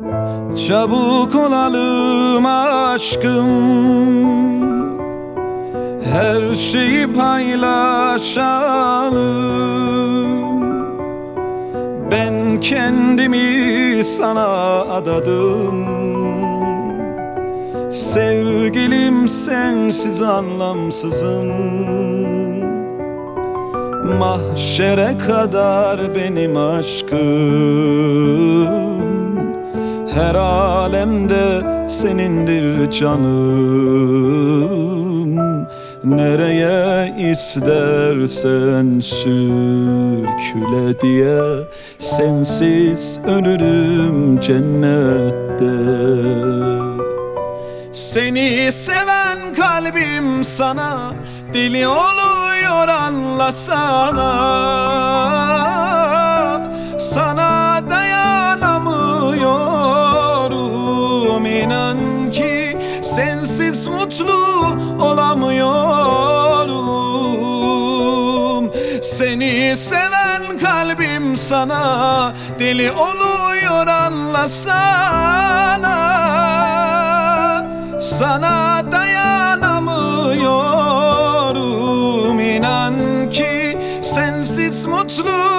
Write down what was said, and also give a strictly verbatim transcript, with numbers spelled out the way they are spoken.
Çabuk olalım aşkım, her şeyi paylaşalım. Ben kendimi sana adadım, sevgilim sensiz anlamsızım. Mahşere kadar benim aşkım, her alemde senindir canım. Nereye istersen sürküle diye, sensiz ölürüm cennette. Seni seven kalbim sana deli oluyor, anlasana. Sana dayanamıyorum, inan ki sensiz mutlu olamıyorum. Seni seven kalbim sana deli oluyor, anlasana. Sana dayanamıyorum, inan ki sensiz mutlu